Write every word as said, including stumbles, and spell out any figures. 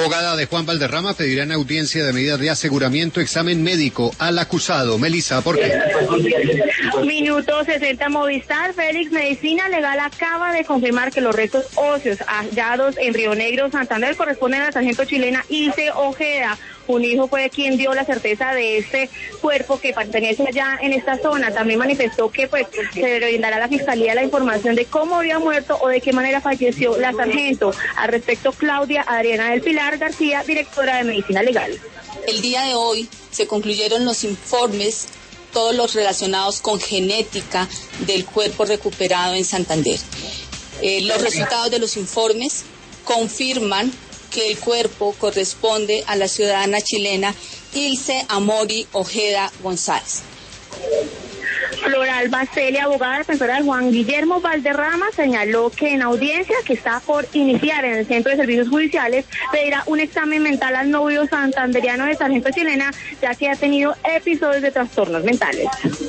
abogada de Juan Valderrama pedirá en audiencia de medida de aseguramiento examen médico al acusado. Melissa, ¿por qué? Minuto sesenta Movistar. Félix Medicina Legal acaba de confirmar que los restos óseos hallados en Río Negro, Santander, corresponden a la sargento chilena Ilse Ojeda. Un hijo fue quien dio la certeza de este cuerpo que pertenece allá en esta zona. También manifestó que pues se le brindará a la fiscalía la información de cómo habría muerto o de qué manera falleció la sargento. Al respecto, Claudia Adriana del Pilar García, directora de Medicina Legal. El día de hoy se concluyeron los informes, todos los relacionados con genética del cuerpo recuperado en Santander. Eh, los resultados de los informes confirman que el cuerpo corresponde a la ciudadana chilena Ilse Amori Ojeda González. Floral Bacelia, abogada defensora de Juan Guillermo Valderrama, señaló que en audiencia que está por iniciar en el Centro de Servicios Judiciales pedirá un examen mental al novio santanderiano de sargento chilena, ya que ha tenido episodios de trastornos mentales.